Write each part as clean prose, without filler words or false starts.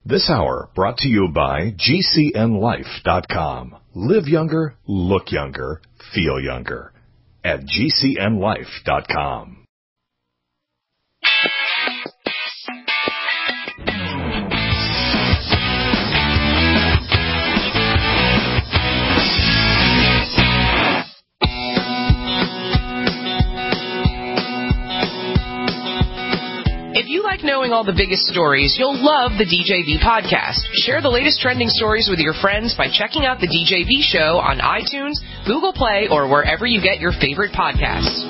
This hour brought to you by GCNLife.com. Live younger, look younger, feel younger at GCNLife.com. If you like knowing all the biggest stories, you'll love the DJV podcast. Share the latest trending stories with your friends by checking out the DJV show on iTunes, Google Play, or wherever you get your favorite podcasts.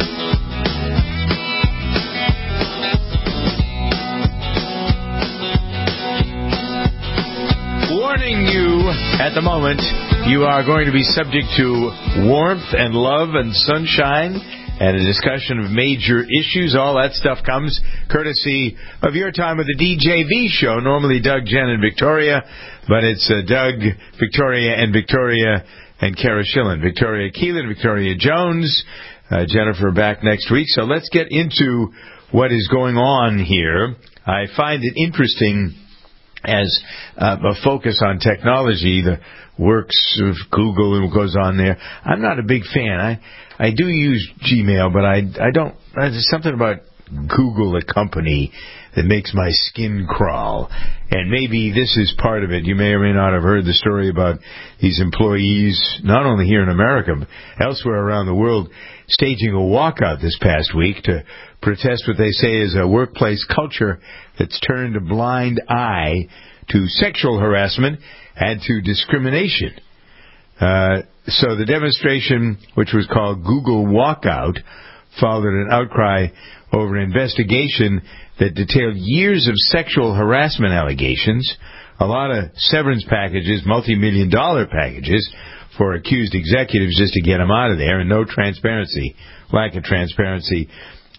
Warning you, at the moment, you are going to be subject to warmth and love and sunshine and a discussion of major issues. All that stuff comes courtesy of your time with the DJV show. Normally Doug, Jen, and Victoria, but it's Doug, Victoria, and Kara Schillen. Victoria Keelan, Victoria Jones, Jennifer back next week. So let's get into what is going on here. I find it interesting as a focus on technology, the works of Google and what goes on there. I'm not a big fan. I do use Gmail, but I don't. There's something about Google, a company, that makes my skin crawl. And maybe this is part of it. You may or may not have heard the story about these employees, not only here in America, but elsewhere around the world, staging a walkout this past week to protest what they say is a workplace culture that's turned a blind eye to sexual harassment and to discrimination. So the demonstration, which was called Google Walkout, followed an outcry over an investigation that detailed years of sexual harassment allegations, a lot of severance packages, multi-million-dollar packages for accused executives just to get them out of there, and no transparency, lack of transparency.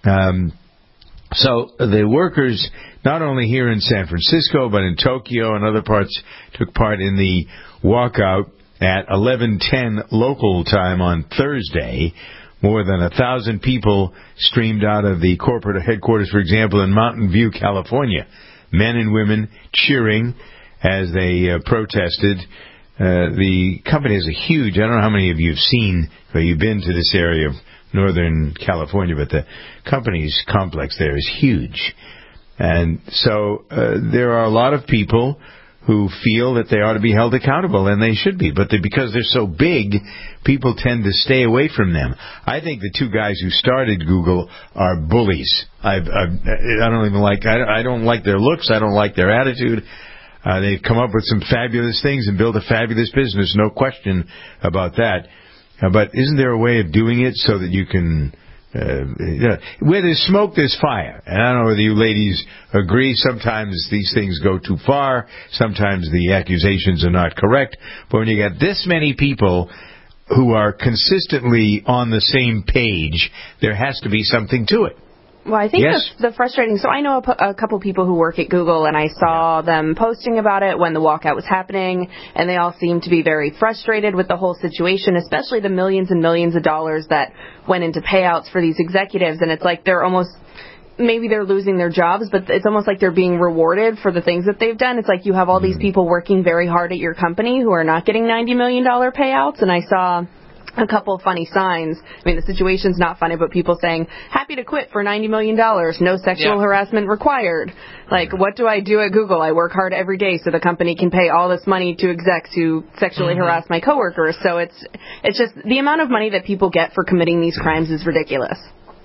So the workers, not only here in San Francisco, but in Tokyo and other parts, took part in the walkout at 11:10 local time on Thursday. More than 1,000 people streamed out of the corporate headquarters, for example, in Mountain View, California. Men and women cheering as they protested. The company is a huge, I don't know how many of you have seen, or you've been to this area of Northern California, but the company's complex there is huge. And so there are a lot of people who feel that they ought to be held accountable, and they should be. But because they're so big, people tend to stay away from them. I think the two guys who started Google are bullies. I don't like their looks. I don't like their attitude. They've come up with some fabulous things and built a fabulous business, no question about that. But isn't there a way of doing it so that you can... where there's smoke, there's fire. And I don't know whether you ladies agree. Sometimes these things go too far. Sometimes the accusations are not correct. But when you get this many people who are consistently on the same page, there has to be something to it. Well, I think yes. the frustrating... So I know a couple people who work at Google, and I saw them posting about it when the walkout was happening, and they all seemed to be very frustrated with the whole situation, especially the millions and millions of dollars that went into payouts for these executives. And it's like they're almost... Maybe they're losing their jobs, but it's almost like they're being rewarded for the things that they've done. It's like you have all these people working very hard at your company who are not getting $90 million payouts, and I saw... a couple of funny signs. I mean, the situation's not funny, but people saying, happy to quit for $90 million, no sexual harassment required. Like, what do I do at Google? I work hard every day so the company can pay all this money to execs who sexually harass my coworkers. So it's just, the amount of money that people get for committing these crimes is ridiculous.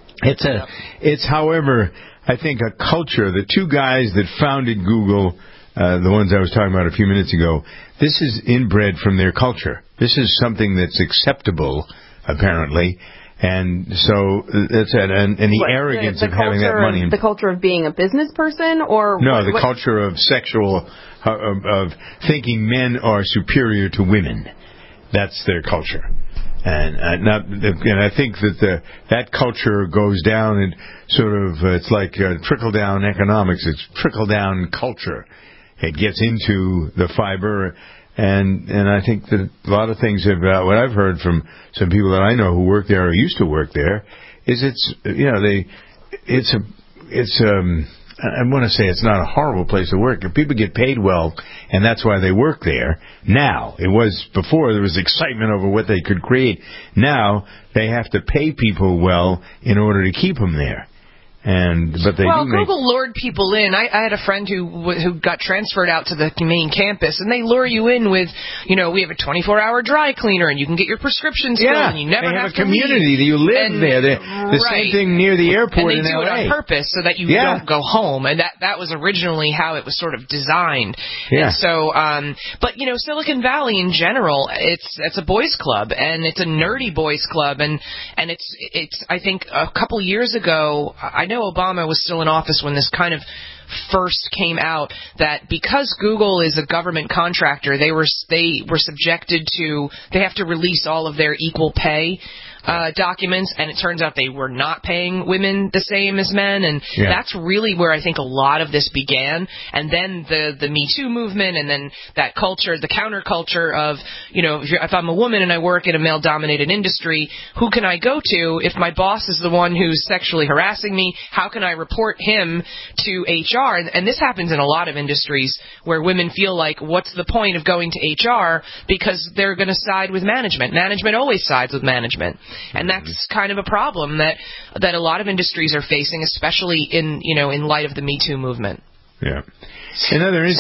It's, however, I think a culture. The two guys that founded Google, the ones I was talking about a few minutes ago, this is inbred from their culture. This is something that's acceptable, apparently, and so that's it. And the arrogance of having that money. The culture of being a business person, or no, the culture of sexual, of thinking men are superior to women. That's their culture, and I think that that culture goes down and sort of it's like trickle down economics. It's trickle down culture. It gets into the fiber. And I think that a lot of things about what I've heard from some people that I know who work there or used to work there is it's I want to say it's not a horrible place to work. If people get paid well, and that's why they work there. Now, it was before there was excitement over what they could create. Now they have to pay people well in order to keep them there. But Google lured people in. I had a friend who got transferred out to the main campus, and they lure you in with, we have a 24-hour dry cleaner, and you can get your prescriptions filled, and you never have to community that you live there. The same thing near the airport in L.A. And they do it on purpose so that you don't go home, and that was originally how it was sort of designed. Yeah. And so, but Silicon Valley in general, it's a boys' club, and it's a nerdy boys' club, and it's I think a couple years ago, I know Obama was still in office when this kind of first came out, that because Google is a government contractor, they were subjected to, they have to release all of their equal pay documents, and it turns out they were not paying women the same as men, and that's really where I think a lot of this began. And then the Me Too movement, and then that culture, the counterculture of, if I'm a woman and I work in a male-dominated industry, who can I go to if my boss is the one who's sexually harassing me? How can I report him to HR? And this happens in a lot of industries where women feel like, what's the point of going to HR, because they're going to side with management. Management always sides with management. And that's kind of a problem that a lot of industries are facing, especially in light of the Me Too movement. Yeah. So there's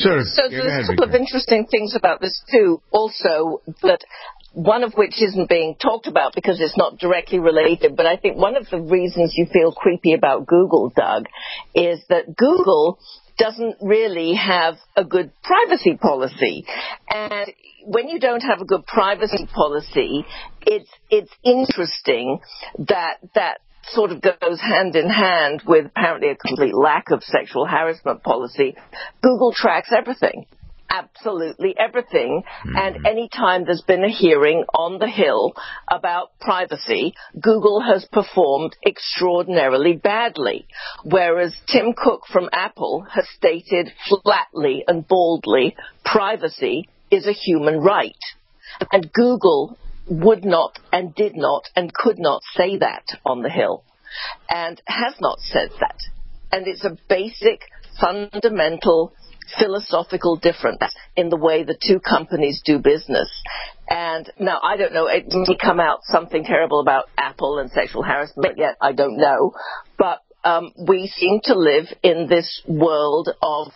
a couple of interesting things about this too, also, that one of which isn't being talked about because it's not directly related, but I think one of the reasons you feel creepy about Google, Doug, is that Google doesn't really have a good privacy policy. And when you don't have a good privacy policy, it's interesting that sort of goes hand in hand with apparently a complete lack of sexual harassment policy. Google tracks everything. Absolutely everything. And any time there's been a hearing on the Hill about privacy, Google has performed extraordinarily badly. Whereas Tim Cook from Apple has stated flatly and boldly, privacy is a human right. And Google would not and did not and could not say that on the Hill, and has not said that. And it's a basic, fundamental philosophical difference in the way the two companies do business. And now, I don't know, it may come out something terrible about Apple and sexual harassment yet, I don't know. But we seem to live in this world of,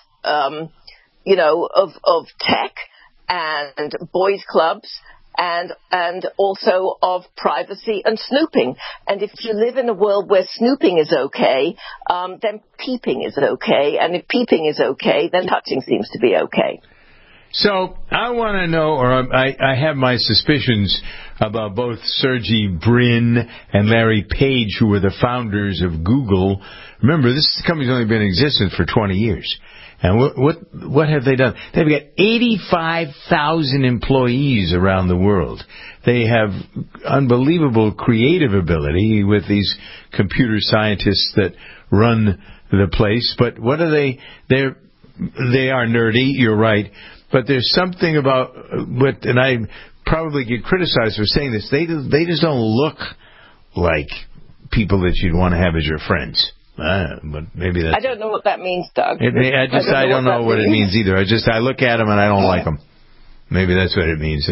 of tech and boys' clubs, and also of privacy and snooping. And if you live in a world where snooping is okay, then peeping is okay. And if peeping is okay, then touching seems to be okay. So I want to know, or I have my suspicions about both Sergey Brin and Larry Page, who were the founders of Google. Remember, this company's only been in existence for 20 years. And what have they done? They've got 85,000 employees around the world. They have unbelievable creative ability with these computer scientists that run the place. But what are they? They are nerdy, you're right. But there's something about and I probably get criticized for saying this, they just don't look like people that you'd want to have as your friends. But maybe that's... I don't know what that means, Doug. I don't know what it means either. I look at them and I don't like them. Maybe that's what it means.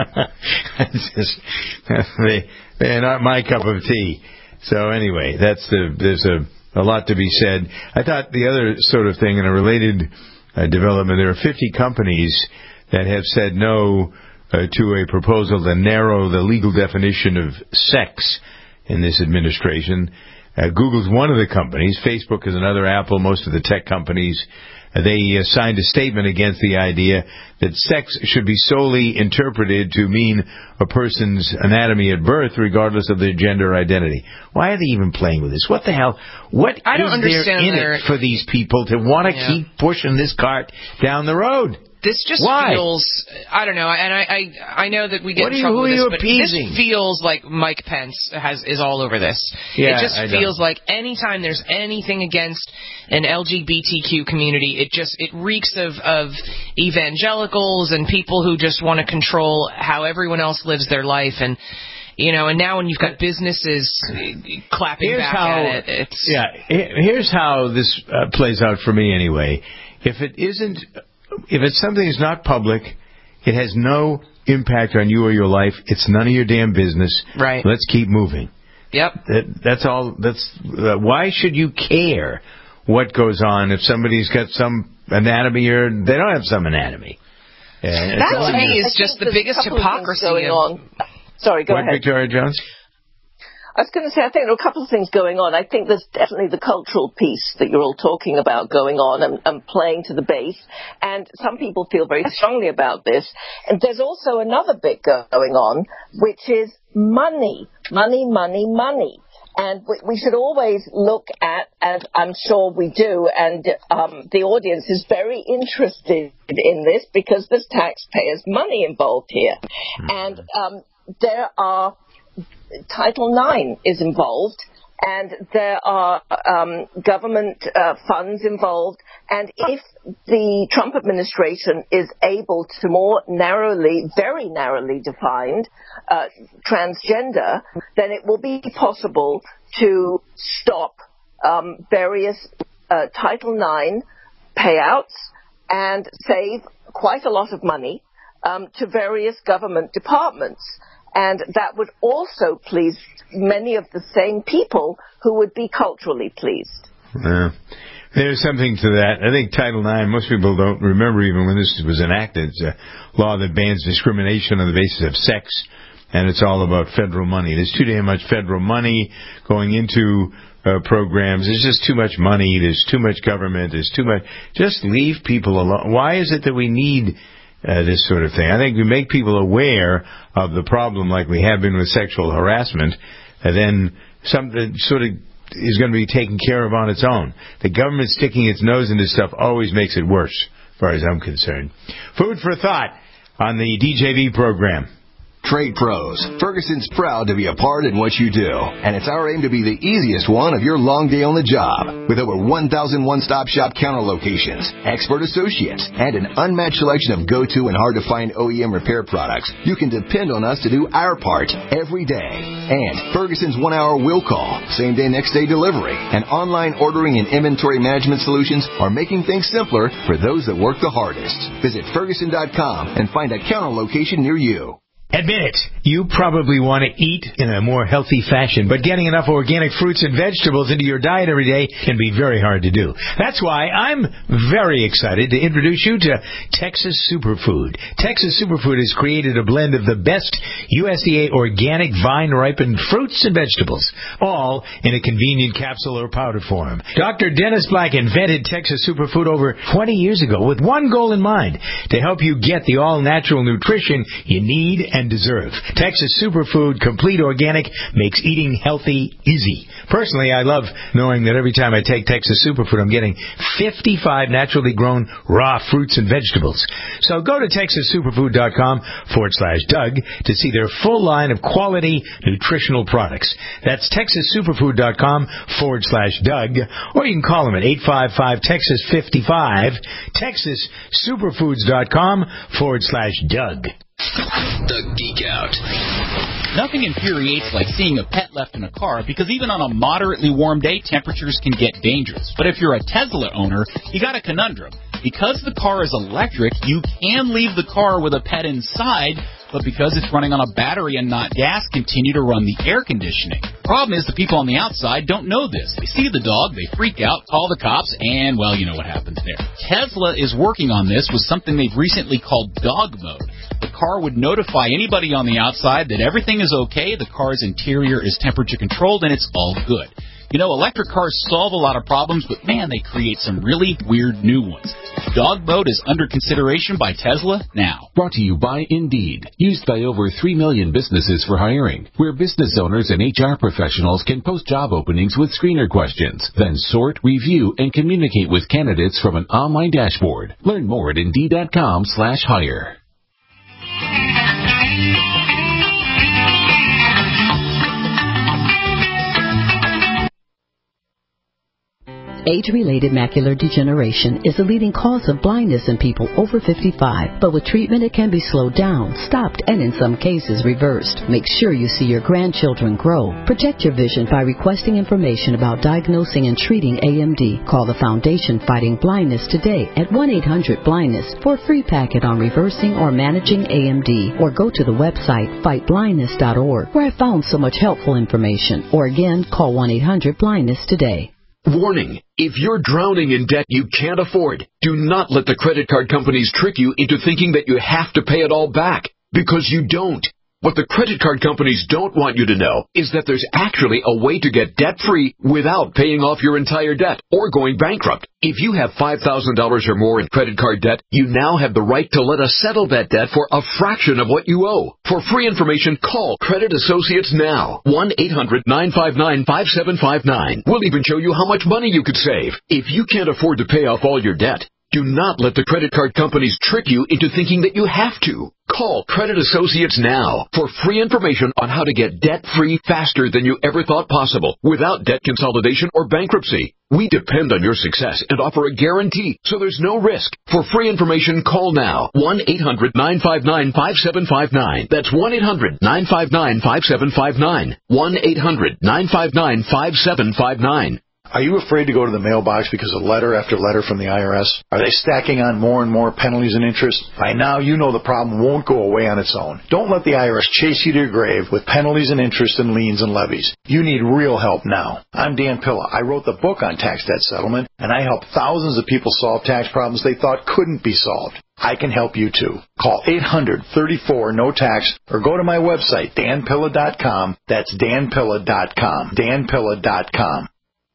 They're not my cup of tea. So anyway, there's a lot to be said. I thought the other sort of thing in a related development, there are 50 companies that have said no to a proposal to narrow the legal definition of sex in this administration. Google's one of the companies. Facebook is another. Apple, most of the tech companies, they signed a statement against the idea that sex should be solely interpreted to mean a person's anatomy at birth, regardless of their gender identity. Why are they even playing with this? What the hell? What I don't is there in it for these people to want to keep pushing this cart down the road? This just feels, I don't know, and I know that we get in trouble with this, but this feels like Mike Pence is all over this. Yeah, it just feels like anytime there's anything against an LGBTQ community, it reeks of evangelicals and people who just want to control how everyone else lives their life, and And now when you've got businesses clapping back at it, here's how this plays out for me anyway. If it's something that's not public, it has no impact on you or your life. It's none of your damn business. Right. Let's keep moving. Yep. That's all. Why should you care what goes on if somebody's got some anatomy or they don't have some anatomy? That to me is just the biggest hypocrisy going on. Sorry, go ahead. Victoria Jones? I was going to say, I think there are a couple of things going on. I think there's definitely the cultural piece that you're all talking about going on and playing to the base. And some people feel very strongly about this. And there's also another bit going on, which is money. Money, money, money. And we should always look at, as I'm sure we do, and the audience is very interested in this because there's taxpayers' money involved here. And there are Title IX is involved, and there are government funds involved. And if the Trump administration is able to more narrowly, very narrowly defined transgender, then it will be possible to stop various Title IX payouts and save quite a lot of money to various government departments. And that would also please many of the same people who would be culturally pleased. There's something to that. I think Title IX, most people don't remember even when this was enacted. It's a law that bans discrimination on the basis of sex, and it's all about federal money. There's too damn much federal money going into programs. There's just too much money. There's too much government. There's too much. Just leave people alone. Why is it that we need this sort of thing? I think we make people aware of the problem like we have been with sexual harassment, and then something sort of is going to be taken care of on its own. The government sticking its nose into stuff always makes it worse, as far as I'm concerned. Food for thought on the DJV program. Trade Pros. Ferguson's proud to be a part in what you do, and it's our aim to be the easiest one of your long day on the job. With over 1,000 one-stop shop counter locations, expert associates, and an unmatched selection of go-to and hard-to-find OEM repair products, you can depend on us to do our part every day. And Ferguson's one-hour will call, same-day, next-day delivery, and online ordering and inventory management solutions are making things simpler for those that work the hardest. Visit Ferguson.com and find a counter location near you. Admit it, you probably want to eat in a more healthy fashion, but getting enough organic fruits and vegetables into your diet every day can be very hard to do. That's why I'm very excited to introduce you to Texas Superfood. Texas Superfood has created a blend of the best USDA organic vine-ripened fruits and vegetables, all in a convenient capsule or powder form. Dr. Dennis Black invented Texas Superfood over 20 years ago with one goal in mind, to help you get the all-natural nutrition you need and deserve. Texas Superfood Complete Organic makes eating healthy easy. Personally, I love knowing that every time I take Texas Superfood, I'm getting 55 naturally grown raw fruits and vegetables. So go to TexasSuperfood.com/Doug to see their full line of quality nutritional products. That's TexasSuperfood.com/Doug, or you can call them at 855-TEXAS-55, TexasSuperfoods.com/Doug. The Geek Out. Nothing infuriates like seeing a pet left in a car, because even on a moderately warm day, temperatures can get dangerous. But if you're a Tesla owner, you got a conundrum. Because the car is electric, you can leave the car with a pet inside, but because it's running on a battery and not gas, continue to run the air conditioning. Problem is, the people on the outside don't know this. They see the dog, they freak out, call the cops, and, well, you know what happens there. Tesla is working on this with something they've recently called dog mode. The car would notify anybody on the outside that everything is okay, the car's interior is temperature controlled, and it's all good. You know, electric cars solve a lot of problems, but man, they create some really weird new ones. Dog mode is under consideration by Tesla now. Brought to you by Indeed, used by over 3 million businesses for hiring, where business owners and HR professionals can post job openings with screener questions, then sort, review, and communicate with candidates from an online dashboard. Learn more at Indeed.com/hire. Age-related macular degeneration is the leading cause of blindness in people over 55, but with treatment it can be slowed down, stopped, and in some cases reversed. Make sure you see your grandchildren grow. Protect your vision by requesting information about diagnosing and treating AMD. Call the Foundation Fighting Blindness today at 1-800-BLINDNESS for a free packet on reversing or managing AMD, or go to the website fightblindness.org, where I found so much helpful information. Or again, call 1-800-BLINDNESS today. Warning, if you're drowning in debt you can't afford, do not let the credit card companies trick you into thinking that you have to pay it all back, because you don't. What the credit card companies don't want you to know is that there's actually a way to get debt-free without paying off your entire debt or going bankrupt. If you have $5,000 or more in credit card debt, you now have the right to let us settle that debt for a fraction of what you owe. For free information, call Credit Associates now. 1-800-959-5759. We'll even show you how much money you could save. If you can't afford to pay off all your debt, do not let the credit card companies trick you into thinking that you have to. Call Credit Associates now for free information on how to get debt-free faster than you ever thought possible without debt consolidation or bankruptcy. We depend on your success and offer a guarantee, so there's no risk. For free information, call now. 1-800-959-5759. That's 1-800-959-5759. 1-800-959-5759. Are you afraid to go to the mailbox because of letter after letter from the IRS? Are they stacking on more and more penalties and interest? By now, you know the problem won't go away on its own. Don't let the IRS chase you to your grave with penalties and interest and liens and levies. You need real help now. I'm Dan Pilla. I wrote the book on tax debt settlement, and I help thousands of people solve tax problems they thought couldn't be solved. I can help you too. Call 800-34-NO-TAX or go to my website, danpilla.com. That's danpilla.com. danpilla.com.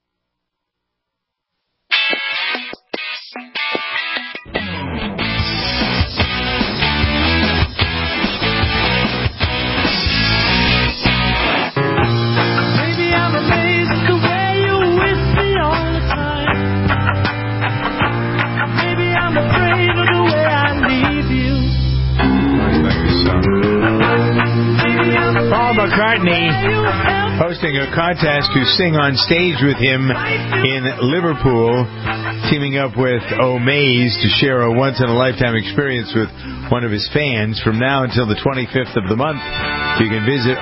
Paul McCartney hosting a contest to sing on stage with him in Liverpool, teaming up with Omaze to share a once-in-a-lifetime experience with one of his fans. From now until the 25th of the month, you can visit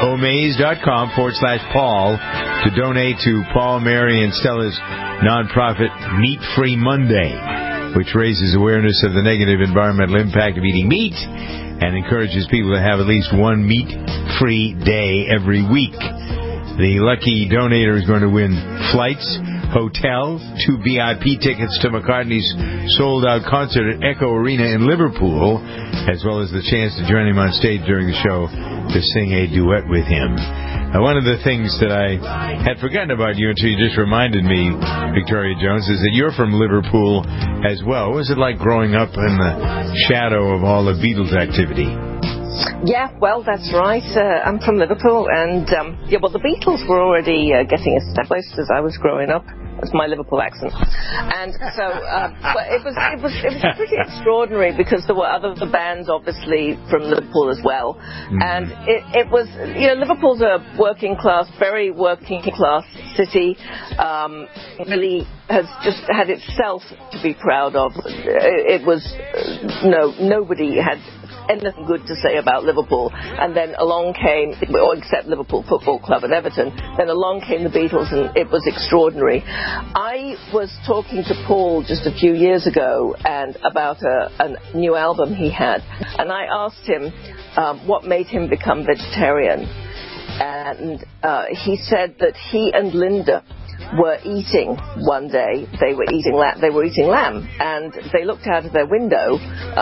omaze.com/Paul to donate to Paul, Mary, and Stella's nonprofit Meat Free Monday, which raises awareness of the negative environmental impact of eating meat and encourages people to have at least one meat-free day every week. The lucky donator is going to win flights, hotel, 2 VIP tickets to McCartney's sold-out concert at Echo Arena in Liverpool, as well as the chance to join him on stage during the show to sing a duet with him. Now, one of the things that I had forgotten about you until you just reminded me, Victoria Jones, is that you're from Liverpool as well. What was it like growing up in the shadow of all the Beatles activity? Yeah, well, that's right. I'm from Liverpool, and the Beatles were already getting established as I was growing up. That's my Liverpool accent. And so, but it was pretty extraordinary because there were other bands, obviously, from Liverpool as well. Mm-hmm. And it was, Liverpool's a working class, very working class city. Really has just had itself to be proud of. It was, nobody had anything good to say about Liverpool, and then along came, except Liverpool Football Club and Everton, then along came the Beatles, and it was extraordinary. I was talking to Paul just a few years ago and about a new album he had, and I asked him what made him become vegetarian, and he said that he and Linda were eating one day. They were eating lamb, and they looked out of their window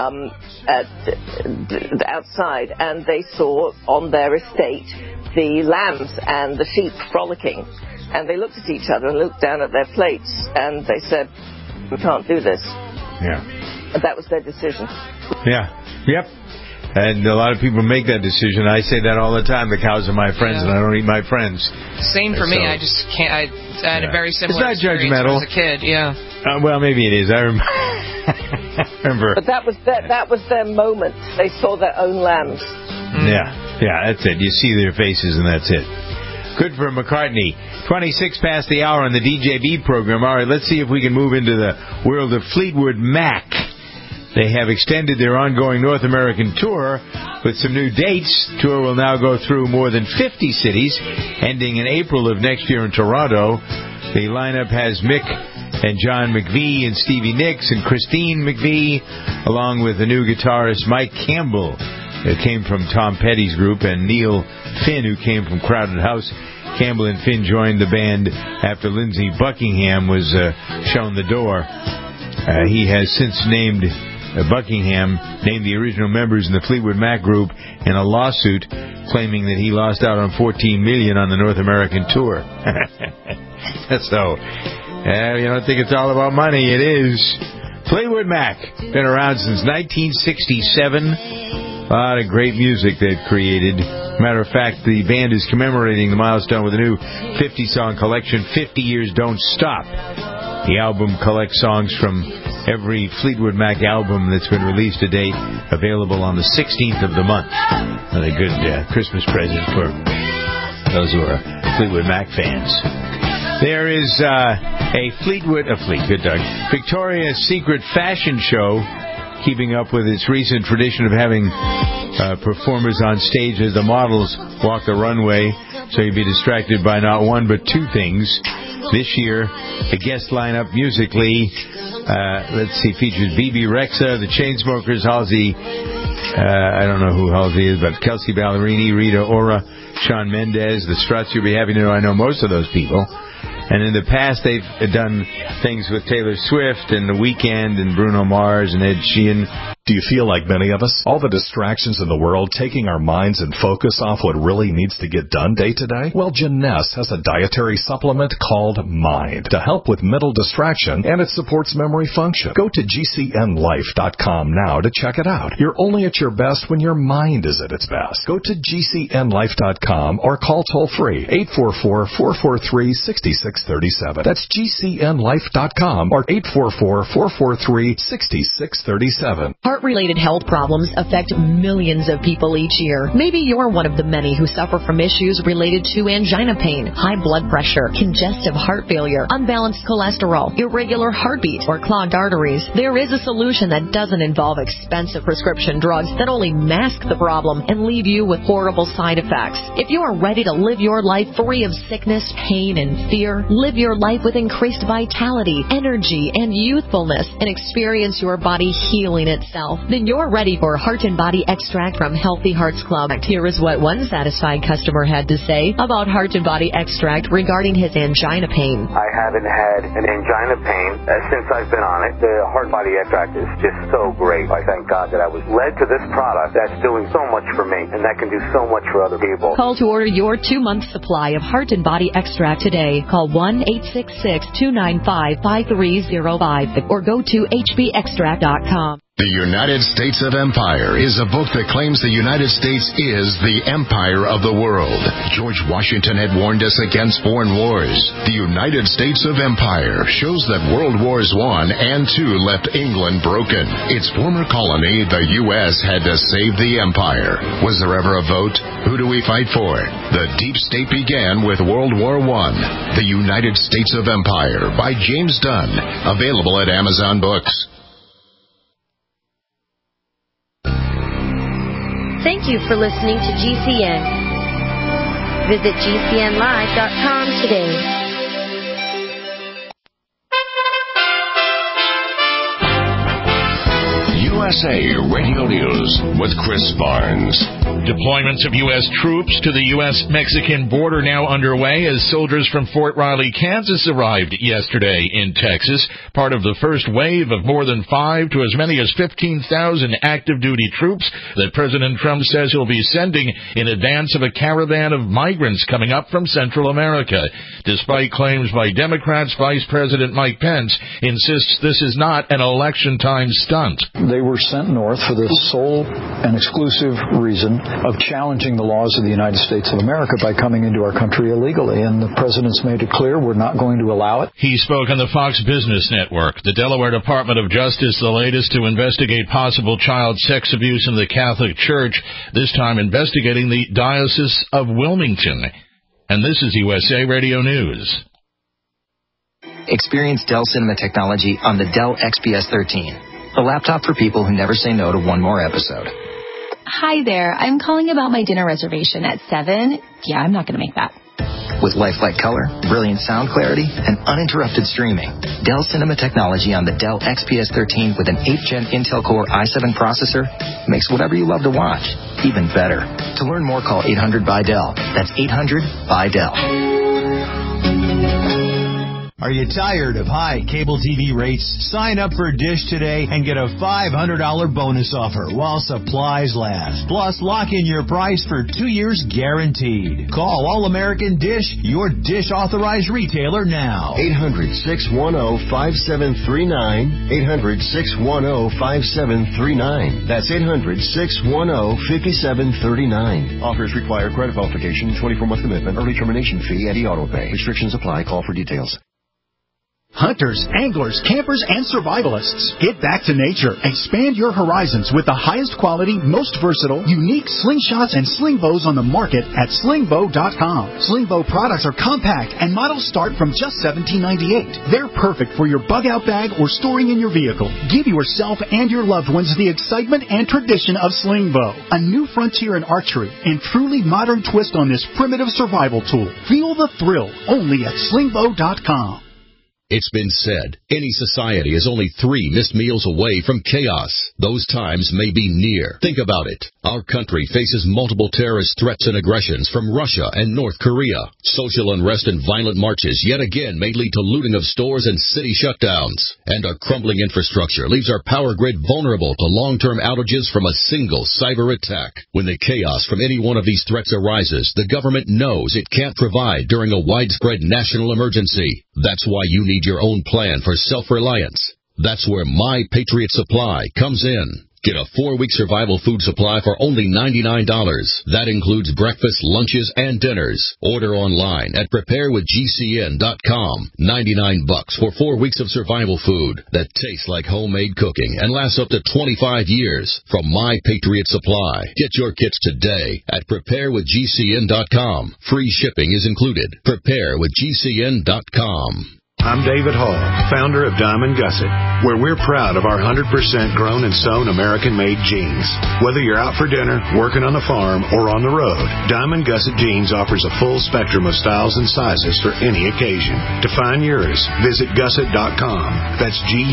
outside, and they saw on their estate the lambs and the sheep frolicking, and they looked at each other and looked down at their plates, and they said, "We can't do this." Yeah, and that was their decision. Yeah. Yep. And a lot of people make that decision. I say that all the time. The cows are my friends, and I don't eat my friends. Same for me. I just can't. I had a very similar experience judgmental. as a kid. Yeah. Well, maybe it is. I remember. But that was their moment. They saw their own lambs. Yeah, that's it. You see their faces, and that's it. Good for McCartney. 26 past the hour on the DJB program. All right, let's see if we can move into the world of Fleetwood Mac. They have extended their ongoing North American tour with some new dates. The tour will now go through more than 50 cities, ending in April of next year in Toronto. The lineup has Mick and John McVie and Stevie Nicks and Christine McVie, along with the new guitarist Mike Campbell, who came from Tom Petty's group, and Neil Finn, who came from Crowded House. Campbell and Finn joined the band after Lindsey Buckingham was shown the door. He has since named Buckingham named the original members in the Fleetwood Mac group in a lawsuit claiming that he lost out on $14 million on the North American tour. So, you don't think it's all about money? It is. Fleetwood Mac, been around since 1967. A lot of great music they've created. Matter of fact, the band is commemorating the milestone with a new 50-song collection, 50 Years Don't Stop. The album collects songs from every Fleetwood Mac album that's been released to date, available on the 16th of the month. Another good Christmas present for those who are Fleetwood Mac fans. There is a Victoria's Secret fashion show, keeping up with its recent tradition of having performers on stage as the models walk the runway, so you'd be distracted by not one but two things. This year, the guest lineup musically, features Bebe Rexha, the Chainsmokers, Halsey, I don't know who Halsey is, but Kelsey Ballerini, Rita Ora, Shawn Mendes, the Struts. You'll be happy to know I know most of those people. And in the past, they've done things with Taylor Swift and The Weeknd and Bruno Mars and Ed Sheeran. Do you feel like many of us? All the distractions in the world taking our minds and focus off what really needs to get done day to day? Well, Jeunesse has a dietary supplement called Mind to help with mental distraction, and it supports memory function. Go to GCNLife.com now to check it out. You're only at your best when your mind is at its best. Go to GCNLife.com or call toll-free 844-443-6637. That's GCNLife.com or 844-443-6637. Heart-related health problems affect millions of people each year. Maybe you're one of the many who suffer from issues related to angina pain, high blood pressure, congestive heart failure, unbalanced cholesterol, irregular heartbeat, or clogged arteries. There is a solution that doesn't involve expensive prescription drugs that only mask the problem and leave you with horrible side effects. If you are ready to live your life free of sickness, pain, and fear, live your life with increased vitality, energy, and youthfulness, and experience your body healing itself, then you're ready for Heart and Body Extract from Healthy Hearts Club. Here is what one satisfied customer had to say about Heart and Body Extract regarding his angina pain. I haven't had an angina pain since I've been on it. The Heart Body Extract is just so great. I thank God that I was led to this product that's doing so much for me, and that can do so much for other people. Call to order your 2-month supply of Heart and Body Extract today. Call 1-866-295-5305 or go to hbextract.com. The United States of Empire is a book that claims the United States is the empire of the world. George Washington had warned us against foreign wars. The United States of Empire shows that World Wars I and II left England broken. Its former colony, the U.S., had to save the empire. Was there ever a vote? Who do we fight for? The deep state began with World War I. The United States of Empire by James Dunn. Available at Amazon Books. Thank you for listening to GCN. Visit GCNlive.com today. USA Radio News with Chris Barnes. Deployments of U.S. troops to the U.S.-Mexican border now underway as soldiers from Fort Riley, Kansas arrived yesterday in Texas, part of the first wave of more than 5 to as many as 15,000 active-duty troops that President Trump says he'll be sending in advance of a caravan of migrants coming up from Central America. Despite claims by Democrats, Vice President Mike Pence insists this is not an election-time stunt. They were sent north for the sole and exclusive reason of challenging the laws of the United States of America by coming into our country illegally. And the president's made it clear we're not going to allow it. He spoke on the Fox Business Network. The Delaware Department of Justice, the latest to investigate possible child sex abuse in the Catholic Church, this time investigating the Diocese of Wilmington. And this is USA Radio News. Experience Dell Cinema technology on the Dell XPS 13, a laptop for people who never say no to one more episode. Hi there. I'm calling about my dinner reservation at 7. Yeah, I'm not going to make that. With lifelike color, brilliant sound clarity, and uninterrupted streaming, Dell Cinema technology on the Dell XPS 13 with an 8th Gen Intel Core i7 processor makes whatever you love to watch even better. To learn more, call 800-BY-DELL. That's 800-BY-DELL. Are you tired of high cable TV rates? Sign up for Dish today and get a $500 bonus offer while supplies last. Plus, lock in your price for 2 years guaranteed. Call All American Dish, your Dish authorized retailer now. 800-610-5739. 800-610-5739. That's 800-610-5739. Offers require credit qualification, 24-month commitment, early termination fee, and e-auto pay. Restrictions apply. Call for details. Hunters, anglers, campers, and survivalists. Get back to nature. Expand your horizons with the highest quality, most versatile, unique slingshots and sling bows on the market at slingbow.com. Slingbow products are compact and models start from just $17.98. They're perfect for your bug-out bag or storing in your vehicle. Give yourself and your loved ones the excitement and tradition of Slingbow, a new frontier in archery and truly modern twist on this primitive survival tool. Feel the thrill only at slingbow.com. It's been said, any society is only 3 missed meals away from chaos. Those times may be near. Think about it. Our country faces multiple terrorist threats and aggressions from Russia and North Korea. Social unrest and violent marches yet again may lead to looting of stores and city shutdowns. And our crumbling infrastructure leaves our power grid vulnerable to long-term outages from a single cyber attack. When the chaos from any one of these threats arises, the government knows it can't provide during a widespread national emergency. That's why you need your own plan for self-reliance. That's where My Patriot Supply comes in. Get a 4-week survival food supply for only $99. That includes breakfast, lunches, and dinners. Order online at preparewithgcn.com. $99 for 4 weeks of survival food that tastes like homemade cooking and lasts up to 25 years from My Patriot Supply. Get your kits today at preparewithgcn.com. Free shipping is included. Preparewithgcn.com. I'm David Hall, founder of Diamond Gusset, where we're proud of our 100% grown and sewn American-made jeans. Whether you're out for dinner, working on the farm, or on the road, Diamond Gusset Jeans offers a full spectrum of styles and sizes for any occasion. To find yours, visit gusset.com. That's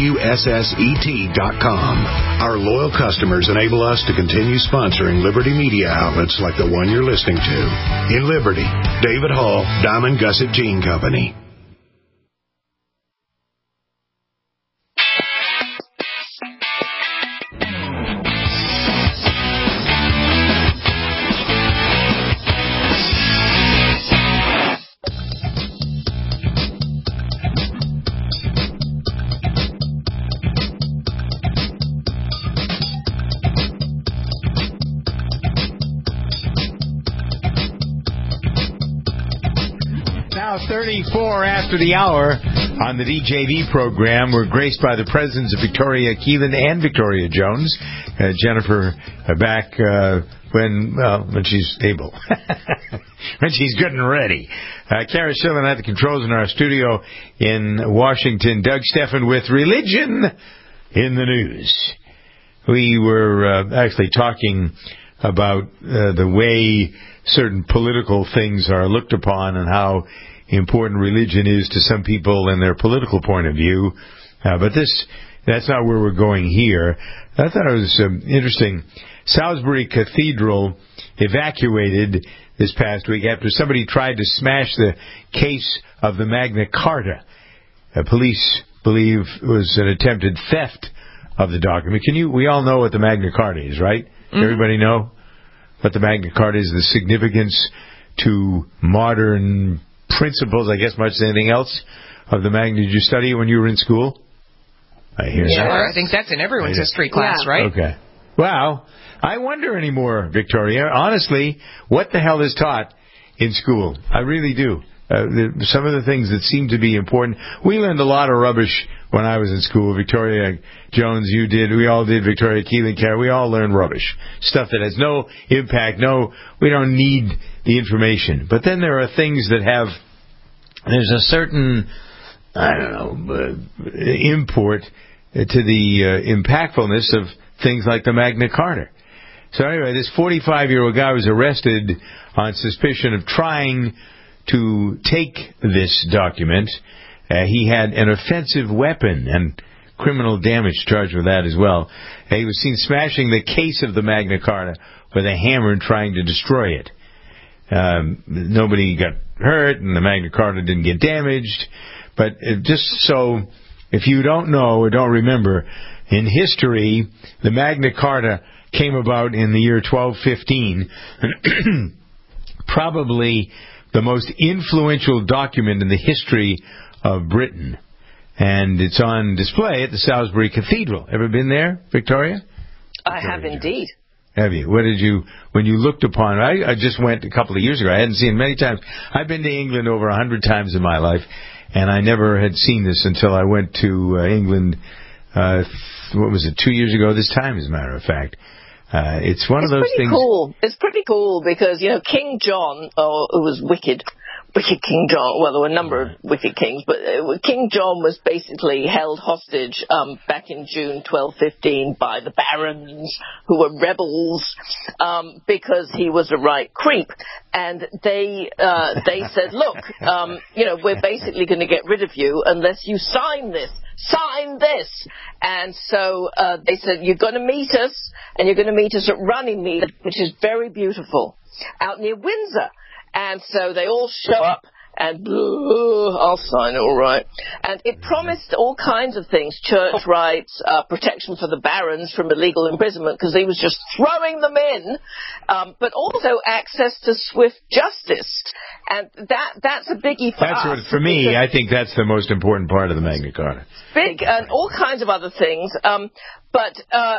GUSSET.com. Our loyal customers enable us to continue sponsoring Liberty media outlets like the one you're listening to. In Liberty, David Hall, Diamond Gusset Jean Company. Now 34 after the hour on the DJV program. We're graced by the presence of Victoria Keelan and Victoria Jones. Jennifer back when she's able. When she's good and ready. Kara Shillen at the controls in our studio in Washington. Doug Steffen with Religion in the News. We were actually talking about the way certain political things are looked upon and how important religion is to some people and their political point of view. But that's not where we're going here. I thought it was interesting. Salisbury Cathedral evacuated this past week after somebody tried to smash the case of the Magna Carta. Police believe it was an attempted theft of the document. We all know what the Magna Carta is, right? Mm-hmm. Everybody know what the Magna Carta is, the significance to modern principles, I guess, much as anything else of the Magna. Did you study it when you were in school? I hear that. I think that's in everyone's history class, right? Okay. Well, I wonder anymore, Victoria. Honestly, what the hell is taught in school? I really do. some of the things that seem to be important. We learned a lot of rubbish when I was in school. Victoria Jones, you did. We all did. Victoria Keeling, we all learned rubbish. Stuff that has no impact. We don't need the information. But then there are things that there's a certain, import to the impactfulness of things like the Magna Carta. So anyway, this 45-year-old guy was arrested on suspicion of trying to take this document. He had an offensive weapon and criminal damage charged with that as well. He was seen smashing the case of the Magna Carta with a hammer and trying to destroy it. Nobody got hurt, and the Magna Carta didn't get damaged. But just so, if you don't know or don't remember, in history, the Magna Carta came about in the year 1215. Probably the most influential document in the history of Britain. And it's on display at the Salisbury Cathedral. Ever been there, Victoria? I have indeed. Have you? What did you, when you looked upon it? I just went a couple of years ago. I hadn't seen it many times. I've been to England over 100 times in my life, and I never had seen this until I went to England, 2 years ago this time, as a matter of fact. It's one of those things. Cool. It's pretty cool because, King John, who was wicked King John, well, there were a number of wicked kings, but King John was basically held hostage back in June 1215 by the barons, who were rebels, because he was a right creep. And they said, look, we're basically going to get rid of you unless you sign this. Sign this. And so they said, you're going to meet us, and you're going to meet us at Runnymede, which is very beautiful, out near Windsor. And so they all show up, and I'll sign it, all right. And it promised all kinds of things: church rights, protection for the barons from illegal imprisonment, because he was just throwing them in, but also access to swift justice. And that's a biggie for us. For me, I think that's the most important part of the Magna Carta. Big, and all kinds of other things. But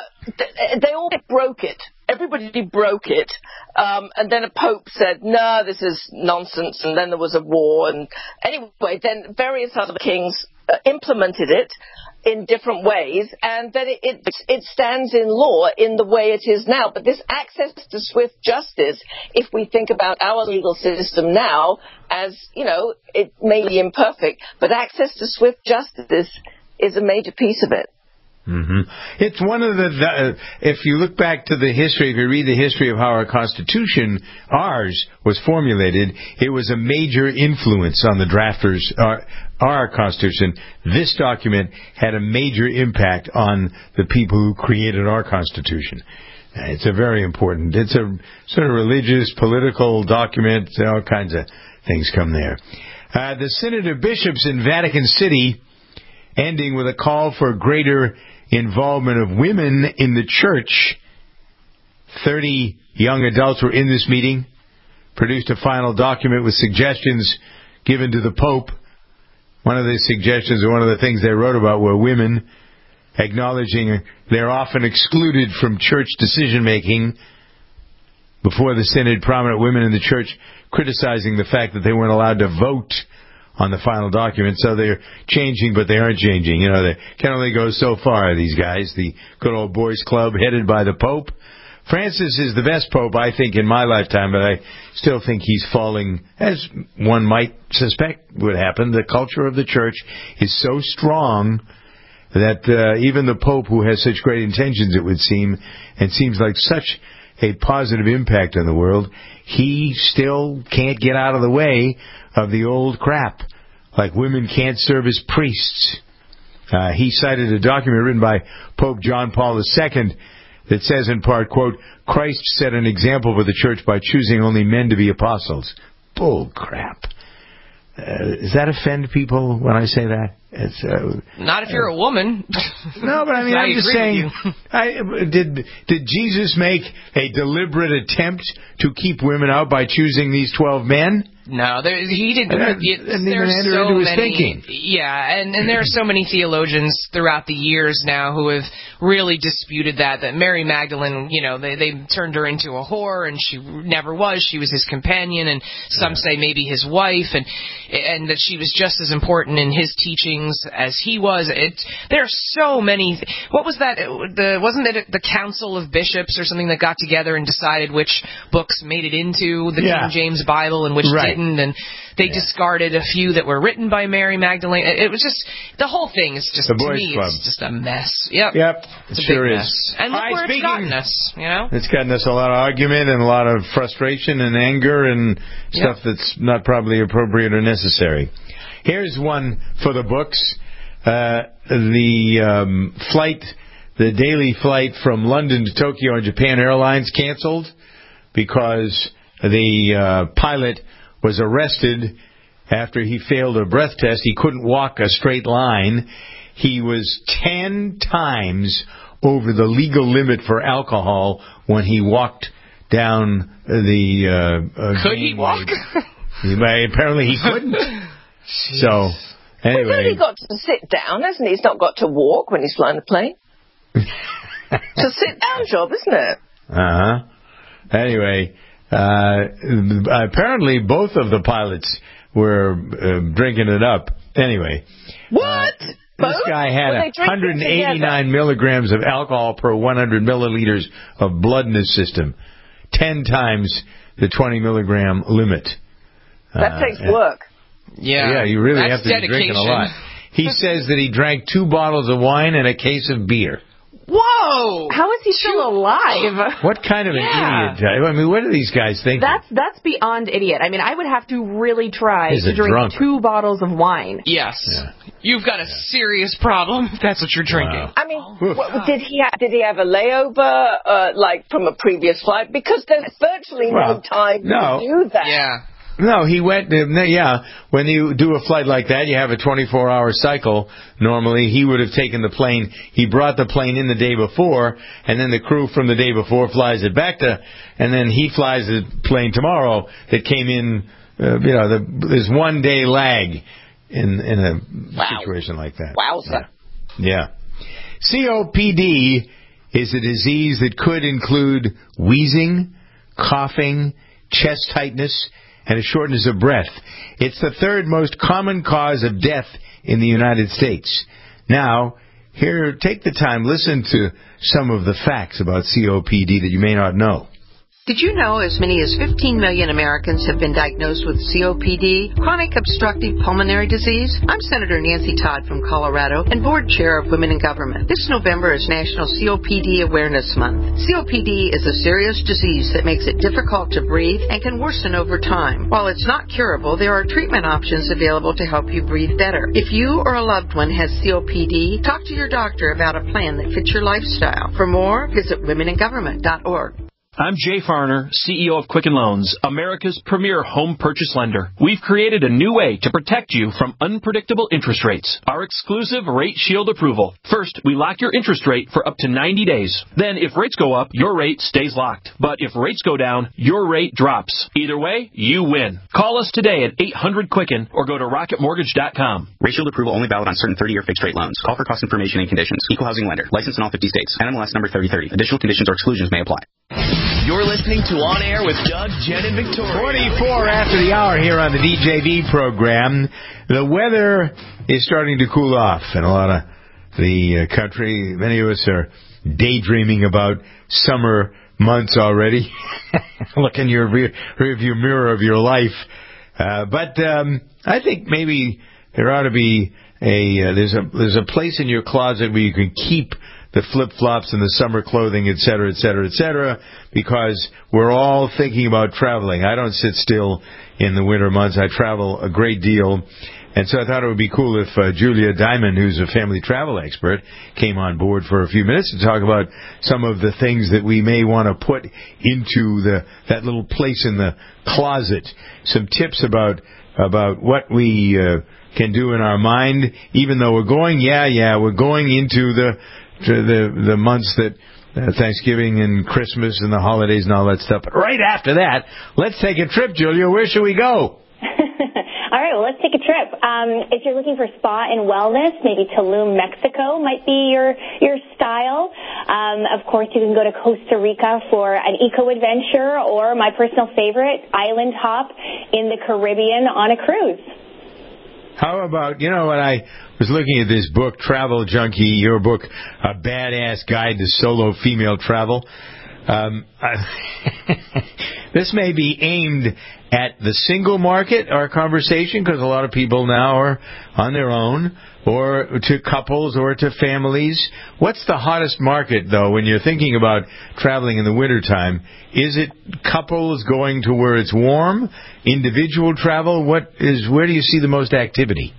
they all broke it. Everybody broke it. And then a pope said, no, this is nonsense. And then there was a war. And anyway, then various other kings implemented it in different ways. And then it stands in law in the way it is now. But this access to swift justice, if we think about our legal system now, as, it may be imperfect, but access to swift justice is a major piece of it. Mm-hmm. It's one of if you look back to the history, if you read the history of how our Constitution, ours, was formulated, it was a major influence on the drafters, our Constitution. This document had a major impact on the people who created our Constitution. It's a very important, it's a sort of religious, political document, all kinds of things come there. The Synod of Bishops in Vatican City, ending with a call for greater involvement of women in the church. 30 young adults were in this meeting, produced a final document with suggestions given to the Pope. One of the suggestions, or one of the things they wrote about, were women, acknowledging they're often excluded from church decision-making. Before the Synod, prominent women in the church criticizing the fact that they weren't allowed to vote on the final document. So they're changing, but they aren't changing. They can only go so far, these guys. The good old boys club headed by the Pope. Francis is the best Pope, I think, in my lifetime, but I still think he's falling, as one might suspect would happen. The culture of the church is so strong that even the Pope, who has such great intentions, it would seem, and seems like such a positive impact on the world, he still can't get out of the way of the old crap, like women can't serve as priests. He cited a document written by Pope John Paul II that says in part, quote, Christ set an example for the church by choosing only men to be apostles. Bull crap. Does that offend people when I say that? It's, not if you're a woman. No, but I mean, I'm just saying, did Jesus make a deliberate attempt to keep women out by choosing these 12 men? No, he didn't. There's so many. Thinking. Yeah, and there are so many theologians throughout the years now who have really disputed that Mary Magdalene, they turned her into a whore, and she never was. She was his companion, and some say maybe his wife, and that she was just as important in his teachings as he was. There are so many. What was that? Wasn't it the Council of Bishops or something that got together and decided which books made it into the King James Bible and which didn't? And they discarded a few that were written by Mary Magdalene. It was just, the whole thing is just, to me, it's just a mess. Yep. It's a big mess. And look where it's gotten us, It's gotten us a lot of argument and a lot of frustration and anger and stuff that's not probably appropriate or necessary. Here's one for the books. The daily flight from London to Tokyo on Japan Airlines canceled because the pilot was arrested after he failed a breath test. He couldn't walk a straight line. He was 10 times over the legal limit for alcohol when he walked down the Could he walk? Apparently he couldn't. So, anyway. Well, he got to sit down, hasn't he? He's not got to walk when he's flying a plane. It's a sit-down job, isn't it? Uh-huh. Anyway, apparently both of the pilots were drinking it up. Anyway. What? This guy had 189 milligrams of alcohol per 100 milliliters of blood in his system. 10 times the 20 milligram limit. That takes work. Yeah, you really have to be drinking a lot. He says that he drank 2 bottles of wine and a case of beer. Whoa! How is he still alive? What kind of an idiot? I mean, what are these guys thinking? That's beyond idiot. I mean, I would have to really try to drink 2 bottles of wine. Yes. Yeah. You've got a serious problem if that's what you're drinking. Wow. I mean, did he have a layover, like from a previous flight? Because there's virtually no time to do that. Yeah. No, he went, when you do a flight like that, you have a 24-hour cycle. Normally, he would have taken the plane. He brought the plane in the day before, and then the crew from the day before flies it back and then he flies the plane tomorrow that came in, there's 1 day lag in a situation like that. Wowza. Yeah. COPD is a disease that could include wheezing, coughing, chest tightness, and a shortness of breath. It's the 3rd most common cause of death in the United States. Now, here, take the time, listen to some of the facts about COPD that you may not know. Did you know as many as 15 million Americans have been diagnosed with COPD, chronic obstructive pulmonary disease? I'm Senator Nancy Todd from Colorado and Board Chair of Women in Government. This November is National COPD Awareness Month. COPD is a serious disease that makes it difficult to breathe and can worsen over time. While it's not curable, there are treatment options available to help you breathe better. If you or a loved one has COPD, talk to your doctor about a plan that fits your lifestyle. For more, visit womeningovernment.org. I'm Jay Farner, CEO of Quicken Loans, America's premier home purchase lender. We've created a new way to protect you from unpredictable interest rates. Our exclusive Rate Shield approval. First, we lock your interest rate for up to 90 days. Then, if rates go up, your rate stays locked. But if rates go down, your rate drops. Either way, you win. Call us today at 800-QUICKEN or go to rocketmortgage.com. Rate Shield approval only valid on certain 30-year fixed-rate loans. Call for cost information and conditions. Equal housing lender. Licensed in all 50 states. NMLS number 3030. Additional conditions or exclusions may apply. You're listening to On Air with Doug, Jen, and Victoria. 24 after the hour here on the DJV program. The weather is starting to cool off in a lot of the country. Many of us are daydreaming about summer months already. Look in your rearview mirror of your life. But I think maybe there ought to be there's a place in your closet where you can keep the flip-flops and the summer clothing, et cetera, et cetera, et cetera, because we're all thinking about traveling. I don't sit still in the winter months. I travel a great deal. And so I thought it would be cool if Julia Diamond, who's a family travel expert, came on board for a few minutes to talk about some of the things that we may want to put into that little place in the closet. Some tips about what we can do in our mind, even though we're going into the months that Thanksgiving and Christmas and the holidays and all that stuff. But right after that, let's take a trip, Julia. Where should we go? All right, well, let's take a trip. If you're looking for spa and wellness, maybe Tulum, Mexico might be your style. Of course, you can go to Costa Rica for an eco-adventure, or my personal favorite, island hop in the Caribbean on a cruise. How about, when I was looking at this book, Travel Junkie, your book, A Badass Guide to Solo Female Travel, this may be aimed at the single market, our conversation, because a lot of people now are on their own, or to couples or to families. What's the hottest market, though, when you're thinking about traveling in the wintertime? Is it couples going to where it's warm, individual travel? Where do you see the most activity?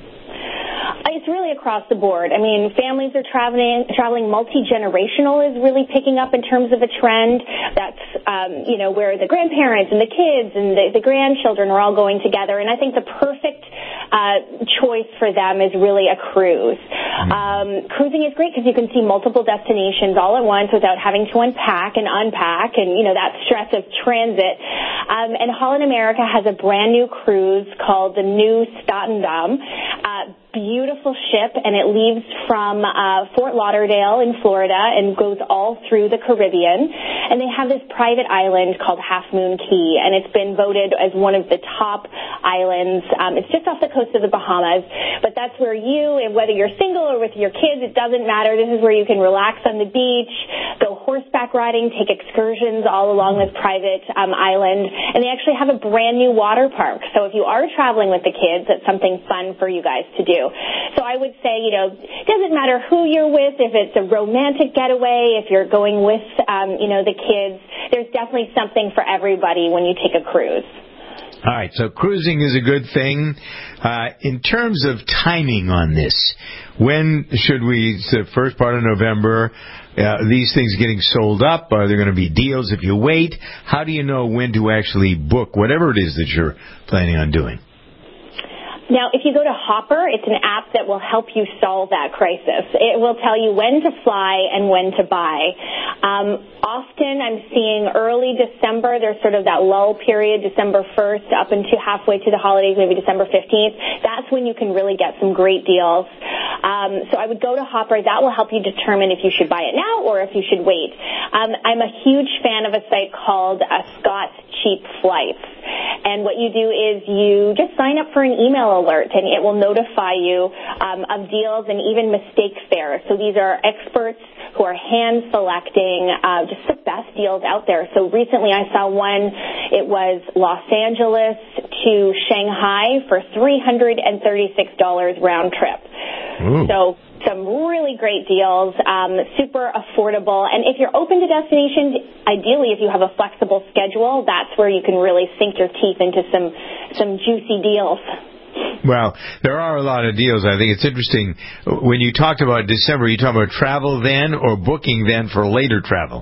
It's really across the board. I mean, families are traveling multi-generational is really picking up in terms of a trend. That's, where the grandparents and the kids and the grandchildren are all going together. And I think the perfect choice for them is really a cruise. Cruising is great because you can see multiple destinations all at once without having to unpack and unpack and, that stress of transit. And Holland America has a brand new cruise called the New Statendam. Beautiful ship, and it leaves from Fort Lauderdale in Florida and goes all through the Caribbean. And they have this private island called Half Moon Cay, and it's been voted as one of the top islands. It's just off the coast of the Bahamas, but that's where whether you're single or with your kids, it doesn't matter. This is where you can relax on the beach, go horseback riding, take excursions all along this private island. And they actually have a brand new water park. So if you are traveling with the kids, that's something fun for you guys to do. So I would say, it doesn't matter who you're with, if it's a romantic getaway, if you're going with, the kids, there's definitely something for everybody when you take a cruise. All right, so cruising is a good thing. In terms of timing on this, when should the first part of November, these things getting sold up? Are there going to be deals if you wait? How do you know when to actually book whatever it is that you're planning on doing? Now, if you go to Hopper, it's an app that will help you solve that crisis. It will tell you when to fly and when to buy. Often I'm seeing early December, there's sort of that lull period, December 1st up into halfway to the holidays, maybe December 15th. That's when you can really get some great deals. So I would go to Hopper. That will help you determine if you should buy it now or if you should wait. I'm a huge fan of a site called Scott's Cheap Flights. And what you do is you just sign up for an email alert, and it will notify you of deals and even mistake fares. So these are experts who are hand-selecting just the best deals out there. So recently I saw one. It was Los Angeles to Shanghai for $336 round trip. Ooh. So some really great deals, super affordable. And if you're open to destinations, ideally if you have a flexible schedule, that's where you can really sink your teeth into some juicy deals. Well, there are a lot of deals. I think it's interesting. When you talked about December, you talking about travel then or booking then for later travel?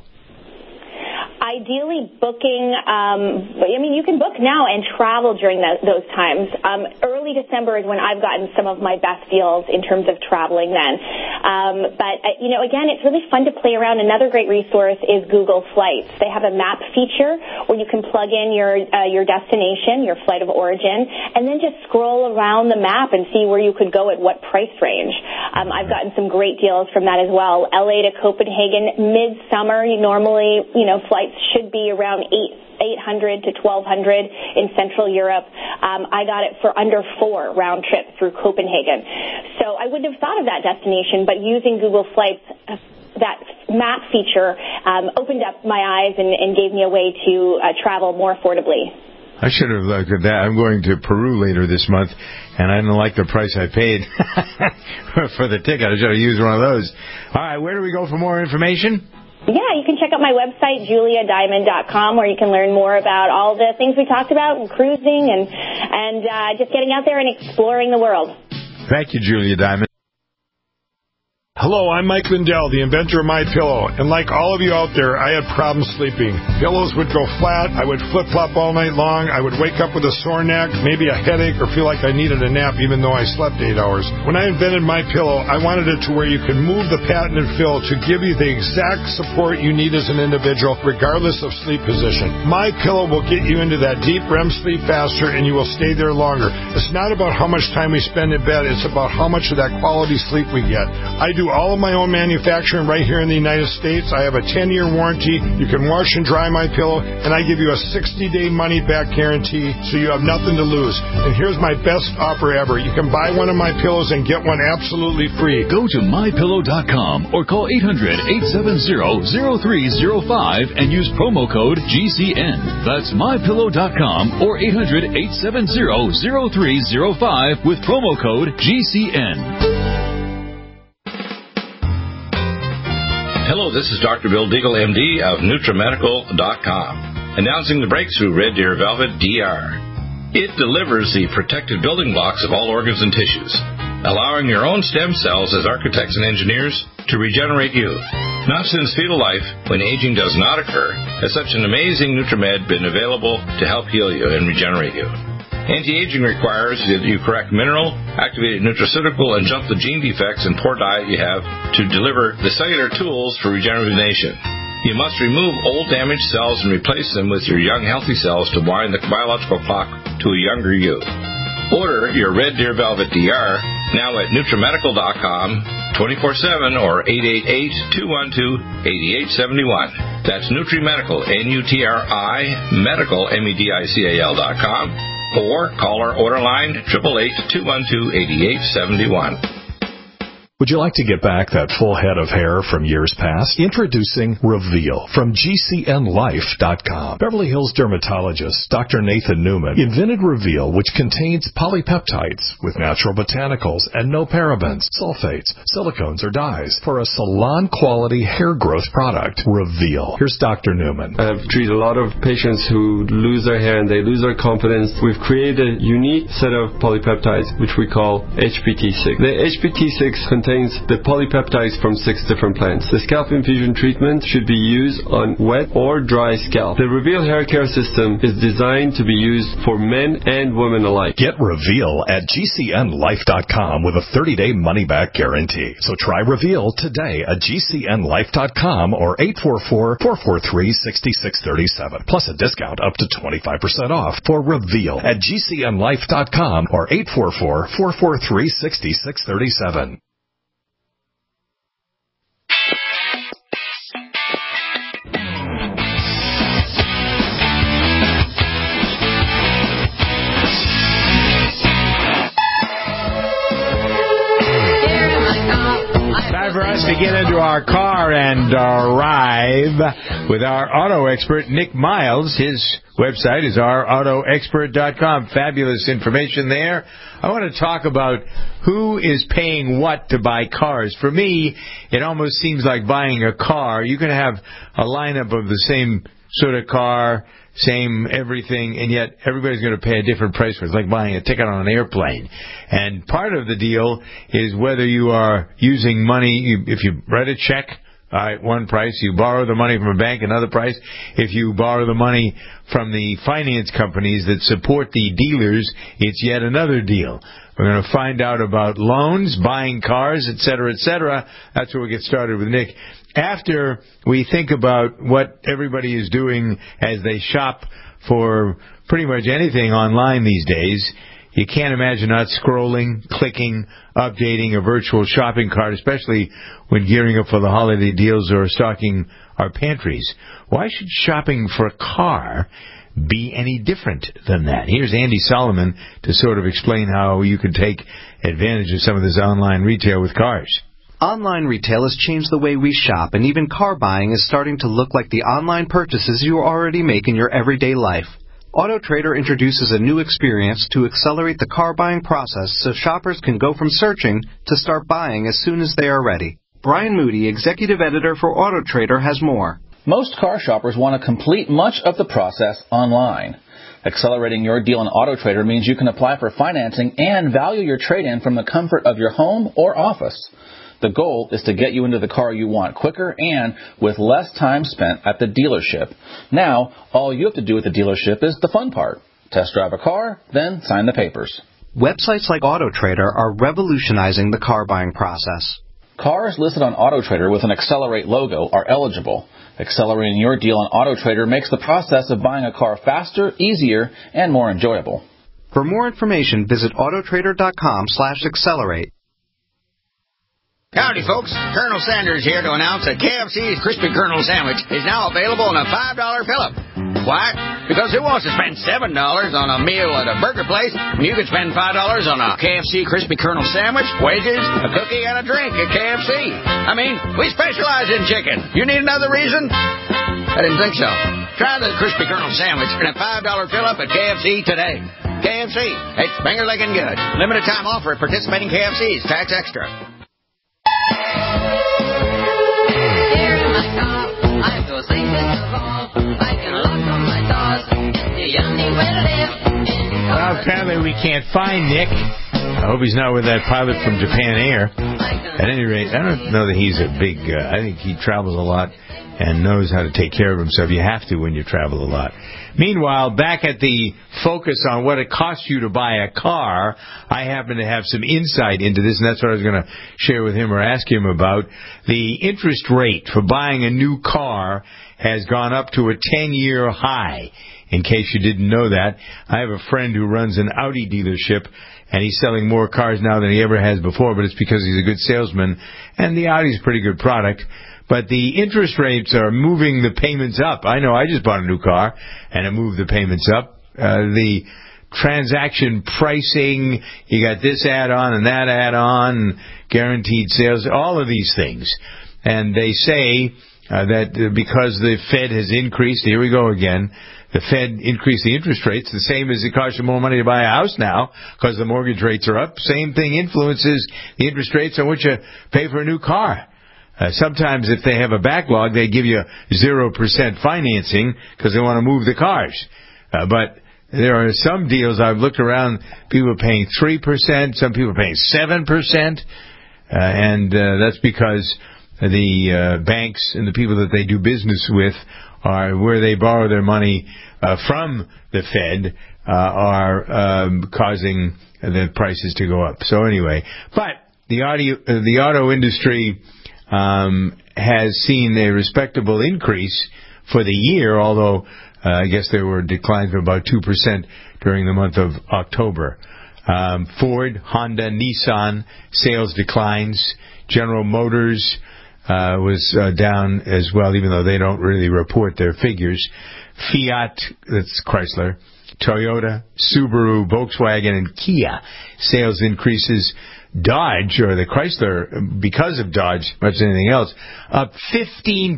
Ideally booking, you can book now and travel during those times. Early December is when I've gotten some of my best deals in terms of traveling then. But again, it's really fun to play around. Another great resource is Google Flights. They have a map feature where you can plug in your destination, your flight of origin, and then just scroll around the map and see where you could go at what price range. I've gotten some great deals from that as well. LA to Copenhagen, midsummer, normally, flights should be around $800 to $1,200 in Central Europe. I got it for under $4 round trip through Copenhagen. So I wouldn't have thought of that destination, but using Google Flights, that map feature opened up my eyes and gave me a way to travel more affordably. I should have looked at that. I'm going to Peru later this month, and I didn't like the price I paid for the ticket. I should have used one of those. All right, where do we go for more information? Yeah, you can check out my website, juliadiamond.com, where you can learn more about all the things we talked about, and cruising and just getting out there and exploring the world. Thank you, Julia Diamond. Hello, I'm Mike Lindell, the inventor of MyPillow, and like all of you out there, I had problems sleeping. Pillows would go flat, I would flip-flop all night long, I would wake up with a sore neck, maybe a headache, or feel like I needed a nap even though I slept 8 hours. When I invented MyPillow, I wanted it to where you could move the patented fill to give you the exact support you need as an individual, regardless of sleep position. MyPillow will get you into that deep REM sleep faster, and you will stay there longer. It's not about how much time we spend in bed, it's about how much of that quality sleep we get. I do all of my own manufacturing right here in the United States. I have a 10-year warranty. You can wash and dry my pillow, and I give you a 60-day money-back guarantee, so you have nothing to lose. And here's my best offer ever. You can buy one of my pillows and get one absolutely free. Go to MyPillow.com or call 800-870-0305 and use promo code GCN. That's MyPillow.com or 800-870-0305 with promo code GCN. Hello, this is Dr. Bill Deagle, MD of NutriMedical.com, announcing the breakthrough Red Deer Velvet DR. It delivers the protected building blocks of all organs and tissues, allowing your own stem cells as architects and engineers to regenerate youth. Not since fetal life, when aging does not occur, has such an amazing NutriMed been available to help heal you and regenerate you. Anti-aging requires that you correct mineral, activated nutraceutical, and jump the gene defects and poor diet you have to deliver the cellular tools for regeneration. You must remove old damaged cells and replace them with your young healthy cells to wind the biological clock to a younger you. Order your Red Deer Velvet DR now at NutriMedical.com 24/7 or 888-212-8871. That's NutriMedical, N-U-T-R-I, Medical, M-E-D-I-C-A-L.com. Or call our order line 888-212-8871. Would you like to get back that full head of hair from years past? Introducing Reveal from GCNLife.com. Beverly Hills dermatologist Dr. Nathan Newman invented Reveal, which contains polypeptides with natural botanicals and no parabens, sulfates, silicones, or dyes for a salon-quality hair growth product. Reveal. Here's Dr. Newman. I've treated a lot of patients who lose their hair and they lose their confidence. We've created a unique set of polypeptides, which we call HPT6. The HPT6 contains the polypeptides from 6 different plants. The scalp infusion treatment should be used on wet or dry scalp. The Reveal hair care system is designed to be used for men and women alike. Get Reveal at GCNLife.com with a 30-day money-back guarantee. So try Reveal today at GCNLife.com or 844-443-6637. Plus a discount up to 25% off for Reveal at GCNLife.com or 844-443-6637. Time for us to get into our car and drive with our auto expert, Nick Miles. His website is ourautoexpert.com. Fabulous information there. I want to talk about who is paying what to buy cars. For me, it almost seems like buying a car. You can have a lineup of the same sort of car, same everything, and yet everybody's going to pay a different price for it. It's like buying a ticket on an airplane. And part of the deal is whether you are using money. If you write a check, one price. You borrow the money from a bank, another price. If you borrow the money from the finance companies that support the dealers, it's yet another deal. We're going to find out about loans, buying cars, et cetera, That's where we get started with Nick. After we think about what everybody is doing as they shop for pretty much anything online these days, you can't imagine not scrolling, clicking, updating a virtual shopping cart, especially when gearing up for the holiday deals or stocking our pantries. Why should shopping for a car be any different than that? Here's Andy Solomon to sort of explain how you can take advantage of some of this online retail with cars. Online retail has changed the way we shop, and even car buying is starting to look like the online purchases you already make in your everyday life. AutoTrader introduces a new experience to accelerate the car buying process so shoppers can go from searching to start buying as soon as they are ready. Brian Moody, executive editor for AutoTrader, has more. Most car shoppers want to complete much of the process online. Accelerating your deal on AutoTrader means you can apply for financing and value your trade-in from the comfort of your home or office. The goal is to get you into the car you want quicker and with less time spent at the dealership. Now, all you have to do at the dealership is the fun part. Test drive a car, then sign the papers. Websites like AutoTrader are revolutionizing the car buying process. Cars listed on AutoTrader with an Accelerate logo are eligible. Accelerating your deal on AutoTrader makes the process of buying a car faster, easier, and more enjoyable. For more information, visit autotrader.com/accelerate. Howdy, folks. Colonel Sanders here to announce that KFC's Crispy Colonel Sandwich is now available in a $5 fill-up. Why? Because who wants to spend $7 on a meal at a burger place when you can spend $5 on a KFC Crispy Colonel Sandwich, wedges, a cookie, and a drink at KFC? I mean, we specialize in chicken. You need another reason? I didn't think so. Try the Crispy Colonel Sandwich in a $5 fill-up at KFC today. KFC. It's finger-licking good. Limited time offer at participating KFCs. Tax extra. Well, apparently we can't find Nick. I hope he's not with that pilot from Japan Air. At any rate, I don't know that he's a big... I think he travels a lot and knows how to take care of himself. You have to when you travel a lot. Meanwhile, back at the focus on what it costs you to buy a car, I happen to have some insight into this, and that's what I was going to share with him or ask him about. The interest rate for buying a new car has gone up to a 10-year high. In case you didn't know that, I have a friend who runs an Audi dealership, and he's selling more cars now than he ever has before, but it's because he's a good salesman, and the Audi's a pretty good product. But the interest rates are moving the payments up. I know I just bought a new car, and it moved the payments up. The transaction pricing, you got this add-on and that add-on, guaranteed sales, all of these things. And they say that because the Fed has increased, here we go again, the Fed increased the interest rates, the same as it costs you more money to buy a house now because the mortgage rates are up. Same thing influences the interest rates on which you pay for a new car. Sometimes if they have a backlog, they give you 0% financing because they want to move the cars. But there are some deals I've looked around, people are paying 3%, some people are paying 7%, and that's because the banks and the people that they do business with are where they borrow their money from the Fed are causing the prices to go up. So anyway, but the auto industry has seen a respectable increase for the year, although I guess there were declines of about 2% during the month of October. Ford, Honda, Nissan, sales declines. General Motors was down as well, even though they don't really report their figures. Fiat, that's Chrysler, Toyota, Subaru, Volkswagen, and Kia, sales increases. Dodge, or the Chrysler, because of Dodge, much as anything else, up 15%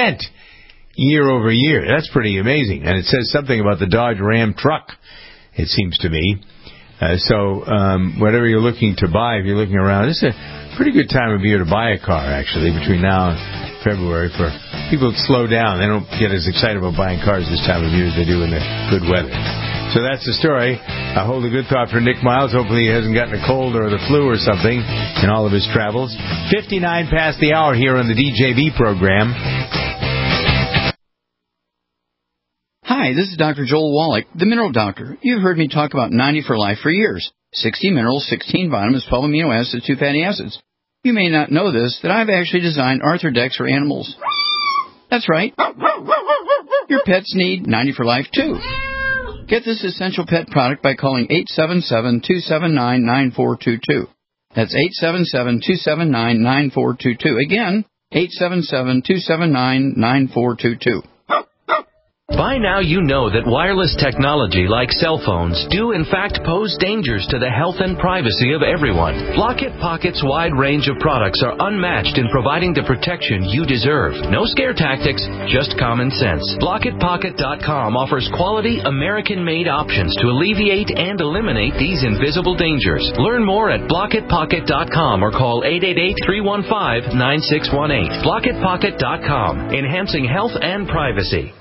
year over year. That's pretty amazing. And it says something about the Dodge Ram truck, it seems to me. So whatever you're looking to buy, if you're looking around, it's a pretty good time of year to buy a car, actually, between now and February. For people to slow down, they don't get as excited about buying cars this time of year as they do in the good weather. So that's the story. I hold a good thought for Nick Miles. Hopefully he hasn't gotten a cold or the flu or something in all of his travels. 59 past the hour here on the DJB program. Hi, this is Dr. Joel Wallach, the Mineral Doctor. You've heard me talk about 90 for Life for years. 60 minerals, 16 vitamins, 12 amino acids, 2 fatty acids. You may not know this, that I've actually designed Arthrodex for animals. That's right. Your pets need 90 for Life, too. Get this essential pet product by calling 877-279-9422. That's 877-279-9422. Again, 877-279-9422. By now you know that wireless technology like cell phones do in fact pose dangers to the health and privacy of everyone. Block-It Pocket's wide range of products are unmatched in providing the protection you deserve. No scare tactics, just common sense. BlockItPocket.com offers quality American-made options to alleviate and eliminate these invisible dangers. Learn more at BlockItPocket.com or call 888-315-9618. BlockItPocket.com, enhancing health and privacy.